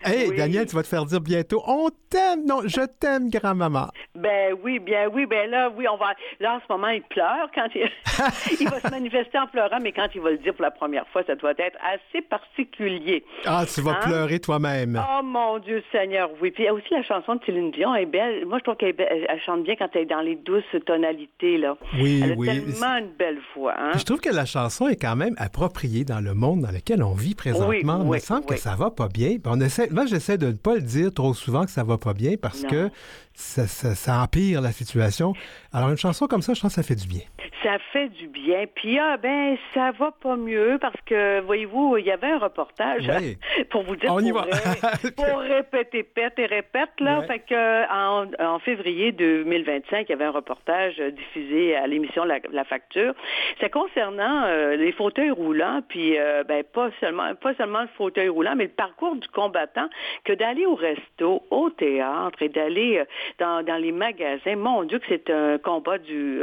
Hey, Oui. Daniel, tu vas te faire dire bientôt, on t'aime, non, je t'aime, grand-maman. Ben oui, bien oui, ben là, oui, on va. Là, en ce moment, il pleure quand il, il va se manifester en pleurant, mais quand il va le dire pour la première fois, ça doit être assez particulier. Ah, tu vas Hein? pleurer toi-même. Oh mon Dieu Seigneur, oui. Puis il y a aussi la chanson de Céline Dion, elle est belle. Moi, je trouve elle chante bien quand elle est dans les douces tonalités, là. Oui, Elle a oui. tellement une belle voix, Puis hein? je trouve que la chanson est quand même appropriée dans le monde dans lequel on vit Oui, présentement. Il me oui, semble que oui. ça va pas bien. Puis moi, j'essaie de ne pas le dire trop souvent que ça va pas bien parce que Non. ça empire la situation. Alors, une chanson comme ça, je pense que ça fait du bien. Ça fait du bien. Puis, ben, ça va pas mieux parce que, voyez-vous, il y avait un reportage Oui. pour vous dire On y va. pour répéter, pète et répète, là. Ouais. Fait que, en février 2025, il y avait un reportage diffusé à l'émission La Facture. C'est concernant les fauteuils roulants, puis, ben, pas seulement le fauteuil roulant, mais le parcours du combattant, que d'aller au resto, au théâtre et d'aller dans les magasins. Mon Dieu, que c'est un combat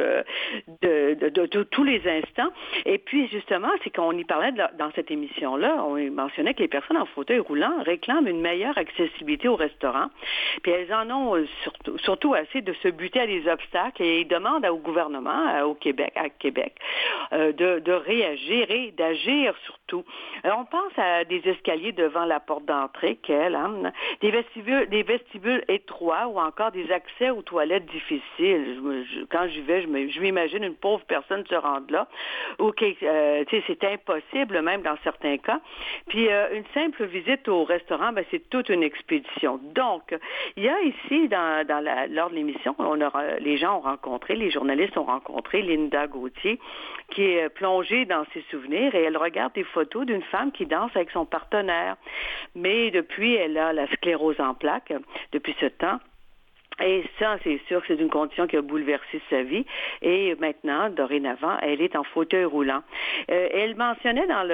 de tous les instants. Et puis, justement, c'est qu'on y parlait dans cette émission-là, on mentionnait que les personnes en fauteuil roulant réclament une meilleure accessibilité au restaurant. Puis elles en ont surtout assez de se buter à des obstacles et ils demandent au gouvernement, à Québec, de réagir et d'agir surtout. Alors, on pense à des escaliers devant la porte d'entrée, des vestibules étroits ou encore des accès aux toilettes difficiles. Quand j'y vais, je m'imagine une pauvre personne se rendre là. OK, c'est impossible même dans certains cas. Puis une simple visite au restaurant, ben, c'est toute une expédition. Donc, il y a ici, lors de l'émission, les gens ont rencontré, les journalistes ont rencontré Linda Gauthier, qui est plongée dans ses souvenirs et elle regarde des photos d'une femme qui danse avec son partenaire. Mais depuis, elle a la sclérose en plaques depuis ce temps. Et ça, c'est sûr que c'est une condition qui a bouleversé sa vie. Et maintenant, dorénavant, elle est en fauteuil roulant. Elle mentionnait dans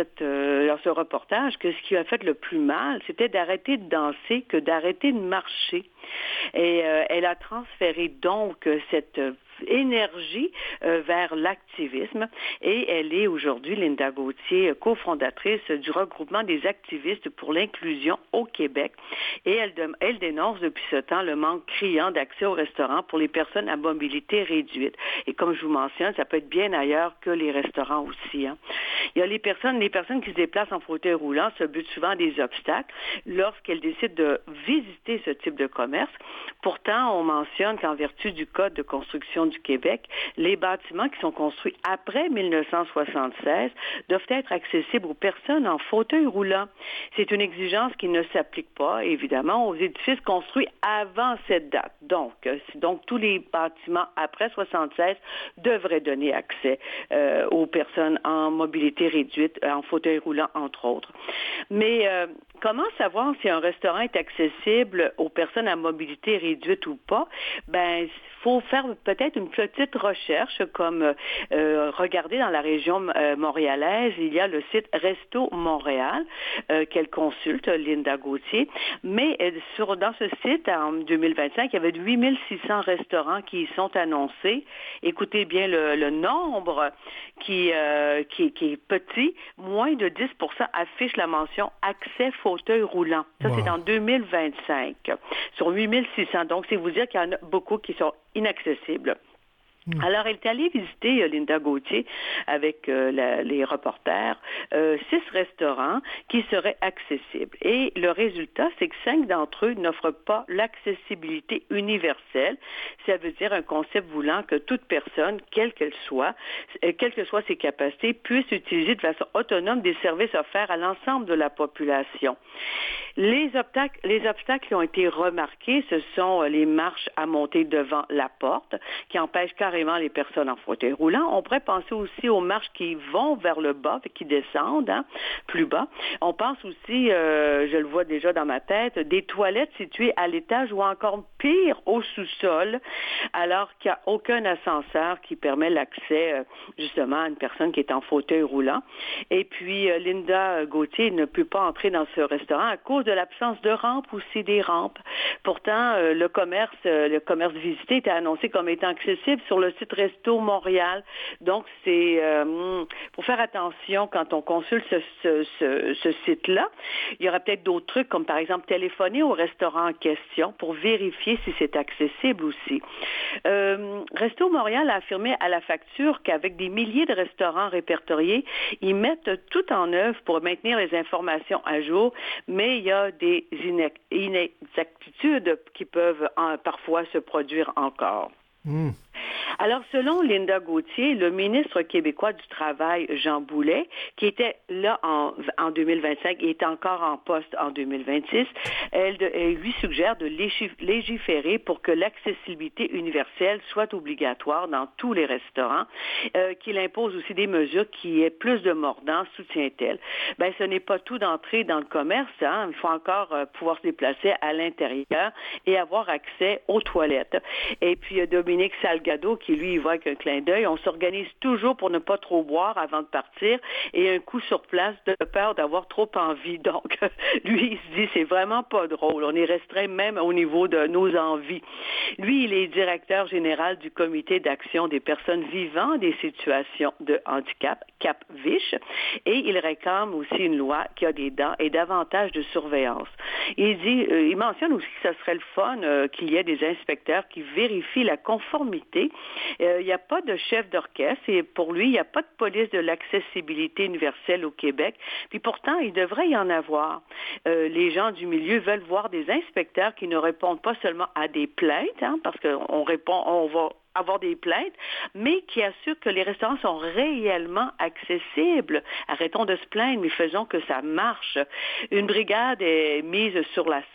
ce reportage que ce qui a fait le plus mal, c'était d'arrêter de danser que d'arrêter de marcher. Et elle a transféré donc cette énergie vers l'activisme et elle est aujourd'hui, Linda Gauthier, cofondatrice du regroupement des activistes pour l'inclusion au Québec et elle dénonce depuis ce temps le manque criant d'accès au restaurant pour les personnes à mobilité réduite. Et comme je vous mentionne, ça peut être bien ailleurs que les restaurants aussi. Hein. Il y a les personnes qui se déplacent en fauteuil roulant se butent souvent à des obstacles lorsqu'elles décident de visiter ce type de commerce. Pourtant, on mentionne qu'en vertu du Code de construction du Québec, les bâtiments qui sont construits après 1976 doivent être accessibles aux personnes en fauteuil roulant. C'est une exigence qui ne s'applique pas, évidemment, aux édifices construits avant cette date. Donc tous les bâtiments après 1976 devraient donner accès aux personnes en mobilité réduite, en fauteuil roulant, entre autres. Mais comment savoir si un restaurant est accessible aux personnes à mobilité réduite ou pas? Ben, il faut faire peut-être une petite recherche, comme regarder dans la région montréalaise, il y a le site Resto Montréal qu'elle consulte, Linda Gauthier. Mais dans ce site, en 2025, il y avait 8600 restaurants qui y sont annoncés. Écoutez bien le nombre qui est petit. Moins de 10% affiche la mention accès fauteuil roulant. Ça, Wow. c'est en 2025. Sur 8600. Donc, c'est vous dire qu'il y en a beaucoup qui sont inaccessibles. Alors, elle est allée visiter, Linda Gauthier, avec les reporters, 6 restaurants qui seraient accessibles. Et le résultat, c'est que 5 d'entre eux n'offrent pas l'accessibilité universelle. Ça veut dire un concept voulant que toute personne, quelle que soient ses capacités, puisse utiliser de façon autonome des services offerts à l'ensemble de la population. Les obstacles qui ont été remarqués, ce sont les marches à monter devant la porte, qui empêchent carrément les personnes en fauteuil roulant. On pourrait penser aussi aux marches qui vont vers le bas, qui descendent plus bas. On pense aussi, je le vois déjà dans ma tête, des toilettes situées à l'étage ou encore pire, au sous-sol, alors qu'il n'y a aucun ascenseur qui permet l'accès justement à une personne qui est en fauteuil roulant. Et puis, Linda Gauthier ne peut pas entrer dans ce restaurant à cause de l'absence de rampe ou c'est des rampes. Pourtant, le commerce visité était annoncé comme étant accessible sur le site Resto Montréal. Donc, c'est pour faire attention quand on consulte ce site-là. Il y aura peut-être d'autres trucs, comme par exemple téléphoner au restaurant en question pour vérifier si c'est accessible aussi. Resto Montréal a affirmé à la facture qu'avec des milliers de restaurants répertoriés, ils mettent tout en œuvre pour maintenir les informations à jour, mais il y a des inexactitudes qui peuvent parfois se produire encore. Alors, selon Linda Gauthier, le ministre québécois du Travail, Jean Boulet, qui était là en 2025 et est encore en poste en 2026, elle lui suggère de légiférer pour que l'accessibilité universelle soit obligatoire dans tous les restaurants, qu'il impose aussi des mesures qui aient plus de mordants, soutient-elle. Ben, ce n'est pas tout d'entrer dans le commerce, hein. Il faut encore pouvoir se déplacer à l'intérieur et avoir accès aux toilettes. Et puis, Dominique Salgado, qui lui, y va avec un clin d'œil. On s'organise toujours pour ne pas trop boire avant de partir et un coup sur place de peur d'avoir trop envie. Donc, lui, il se dit, c'est vraiment pas drôle. On est restreint même au niveau de nos envies. Lui, il est directeur général du Comité d'action des personnes vivant des situations de handicap, CAPVICH, et il réclame aussi une loi qui a des dents et davantage de surveillance. Il mentionne aussi que ce serait le fun qu'il y ait des inspecteurs qui vérifient la conformité. Il n'y a pas de chef d'orchestre et pour lui, il n'y a pas de police de l'accessibilité universelle au Québec. Puis pourtant, il devrait y en avoir. Les gens du milieu veulent voir des inspecteurs qui ne répondent pas seulement à des plaintes, hein, parce qu'on va avoir des plaintes, mais qui assurent que les restaurants sont réellement accessibles. Arrêtons de se plaindre, mais faisons que ça marche. Une brigade est mise sur la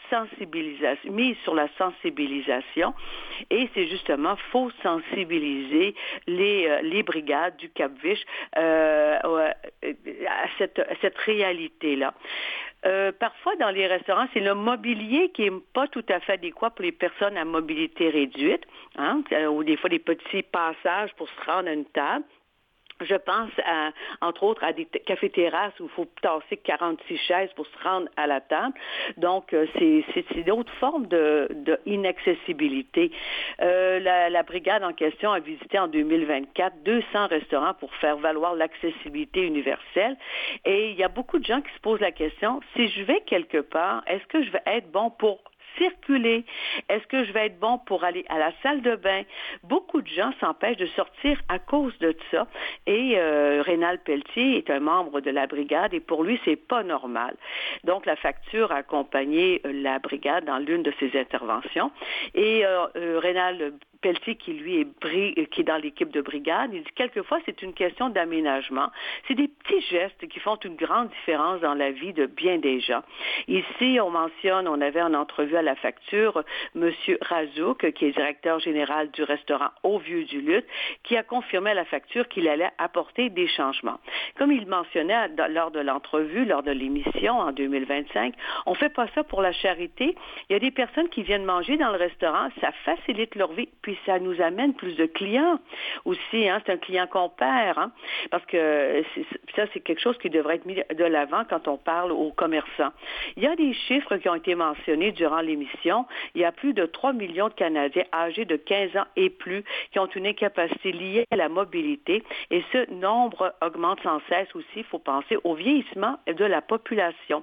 sensibilisation, et c'est justement, faut sensibiliser les brigades du CAPVICH à cette réalité-là. Parfois, dans les restaurants, c'est le mobilier qui n'est pas tout à fait adéquat pour les personnes à mobilité réduite, hein, ou des fois des petits passages pour se rendre à une table. Je pense, entre autres, à des cafés-terrasses où il faut tasser 46 chaises pour se rendre à la table. Donc, c'est d'autres formes de inaccessibilité. La brigade en question a visité en 2024 200 restaurants pour faire valoir l'accessibilité universelle. Et il y a beaucoup de gens qui se posent la question, si je vais quelque part, est-ce que je vais être bon pour circuler? Est-ce que je vais être bon pour aller à la salle de bain? Beaucoup de gens s'empêchent de sortir à cause de ça. Et Rénal Pelletier est un membre de la brigade et pour lui, c'est pas normal. Donc, la facture a accompagné la brigade dans l'une de ses interventions. Et Rénal Pelletier, qui lui qui est dans l'équipe de brigade, il dit quelquefois c'est une question d'aménagement. C'est des petits gestes qui font une grande différence dans la vie de bien des gens. Ici, on avait en entrevue à la facture M. Razouk, qui est directeur général du restaurant Au Vieux du Lutte, qui a confirmé à la facture qu'il allait apporter des changements. Comme il mentionnait lors de l'entrevue, lors de l'émission en 2025, on fait pas ça pour la charité. Il y a des personnes qui viennent manger dans le restaurant, ça facilite leur vie, puis ça nous amène plus de clients aussi, hein, c'est un client qu'on perd, hein, parce que c'est quelque chose qui devrait être mis de l'avant quand on parle aux commerçants. Il y a des chiffres qui ont été mentionnés durant l'émission. Il y a plus de 3 millions de Canadiens âgés de 15 ans et plus qui ont une incapacité liée à la mobilité et ce nombre augmente sans cesse aussi. Il faut penser au vieillissement de la population.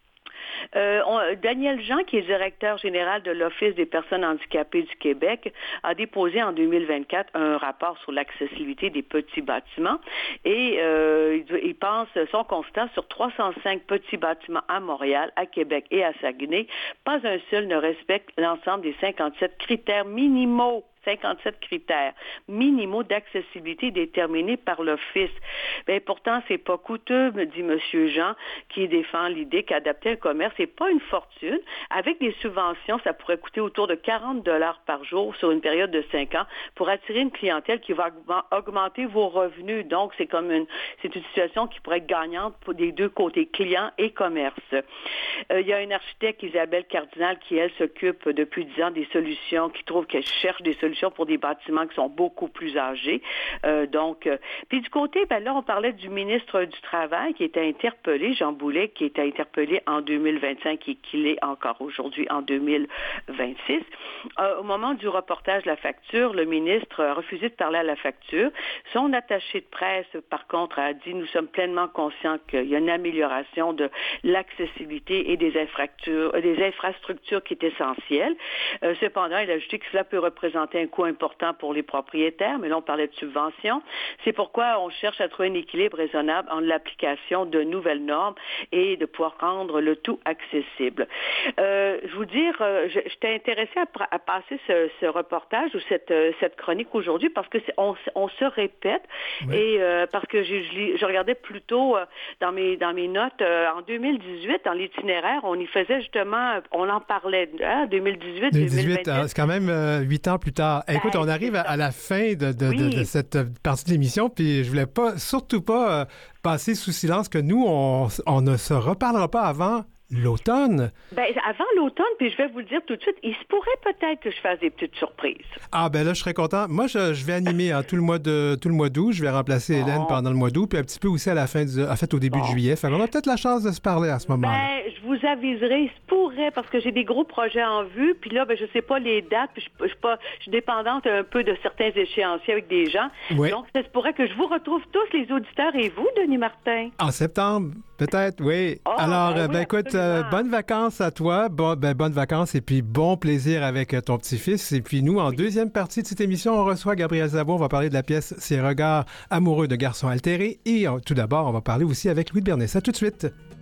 Daniel Jean, qui est directeur général de l'Office des personnes handicapées du Québec, a déposé en 2024 un rapport sur l'accessibilité des petits bâtiments et il pense son constat sur 305 petits bâtiments à Montréal, à Québec et à Saguenay. Pas un seul ne respecte l'ensemble des 57 critères minimaux. 57 critères minimaux d'accessibilité déterminés par l'Office. Bien, pourtant, c'est pas coûteux, me dit M. Jean, qui défend l'idée qu'adapter un commerce, c'est pas une fortune. Avec des subventions, ça pourrait coûter autour de 40 $ par jour sur une période de 5 ans pour attirer une clientèle qui va augmenter vos revenus. Donc, c'est une situation qui pourrait être gagnante pour des deux côtés, clients et commerce. Il y a une architecte, Isabelle Cardinal, qui, elle, s'occupe depuis 10 ans des solutions, qui trouve qu'elle cherche des solutions pour des bâtiments qui sont beaucoup plus âgés. Puis du côté, là, on parlait du ministre du Travail qui était interpellé, Jean Boulet, qui était interpellé en 2025 et qui l'est encore aujourd'hui en 2026. Au moment du reportage de la facture, le ministre a refusé de parler à la facture. Son attaché de presse, par contre, a dit « Nous sommes pleinement conscients qu'il y a une amélioration de l'accessibilité et des infrastructures qui est essentielle. Cependant, il a ajouté que cela peut représenter un coût important pour les propriétaires, mais là, on parlait de subventions. C'est pourquoi on cherche à trouver un équilibre raisonnable entre l'application de nouvelles normes et de pouvoir rendre le tout accessible. » Je vous dire, j'étais intéressée à passer ce reportage ou cette chronique aujourd'hui parce que on se répète et parce que je regardais plutôt dans mes notes en 2018, dans l'itinéraire, on y faisait justement, on en parlait, 2018, 2018. C'est quand même 8 ans plus tard. Écoute, on arrive à la fin de cette partie de l'émission, puis je voulais surtout pas passer sous silence que nous, on ne se reparlera pas avant l'automne. Avant l'automne, puis je vais vous le dire tout de suite, il se pourrait peut-être que je fasse des petites surprises. Ah, là, je serais content. Moi, je vais animer tout le mois d'août. Je vais remplacer Hélène pendant le mois d'août, puis un petit peu aussi à la fin au début de juillet. Fait qu'on a peut-être la chance de se parler à ce moment-là. Je vous aviserai, il se pourrait, parce que j'ai des gros projets en vue, puis là, je sais pas les dates, puis je suis dépendante un peu de certains échéanciers avec des gens. Oui. Donc, ça se pourrait que je vous retrouve tous, les auditeurs et vous, Denis Martin. En septembre, peut-être, oui. Alors, écoute, bonnes vacances à toi, bonnes vacances et puis bon plaisir avec ton petit-fils. Et puis nous, en deuxième partie de cette émission, on reçoit Gabriel Zabo. On va parler de la pièce « Ses regards amoureux de garçons altérés ». Et tout d'abord, on va parler aussi avec Louis de Bernès. À tout de suite.